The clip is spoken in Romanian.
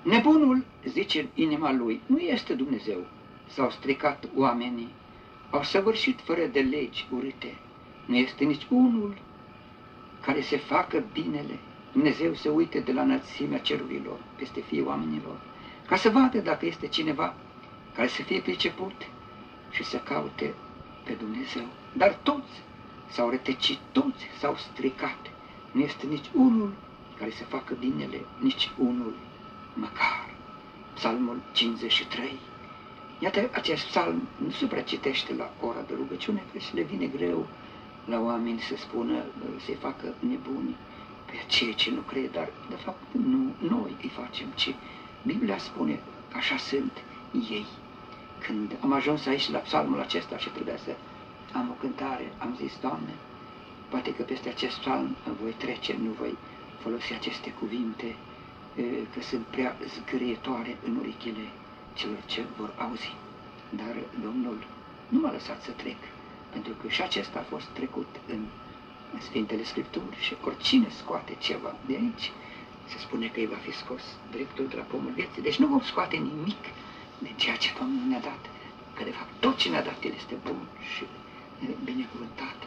Nebunul, zice în inima lui, nu este Dumnezeu. S-au stricat oamenii, au săvârșit fără de legi urâte. Nu este nici unul care se facă binele. Dumnezeu se uite de la înălțimea cerurilor peste fiii oamenilor, ca să vadă dacă este cineva care să fie priceput și să caute pe Dumnezeu. Dar toți s-au rătăcit, toți s-au stricat. Nu este nici unul care să facă binele, nici unul măcar. Psalmul 53. Iată, acest psalm nu se prea citește la ora de rugăciune, că le vine greu la oameni să spună, să-i facă nebuni pe cei ce nu cred, dar de fapt nu noi îi facem, ci Biblia spune că așa sunt ei. Când am ajuns aici la psalmul acesta și trebuia să am o cântare, am zis, Doamne, poate că peste acest psalm voi trece, nu voi folosi aceste cuvinte, că sunt prea zgârietoare în urechile celor ce vor auzi. Dar Domnul nu m-a lăsat să trec, pentru că și acesta a fost trecut în Sfintele Scripturi și oricine scoate ceva de aici, se spune că îi va fi scos dreptul de la pomul vieții. Deci nu vom scoate nimic din ceea ce Domnul ne-a dat, că de fapt tot ce ne-a dat El este bun și binecuvântat.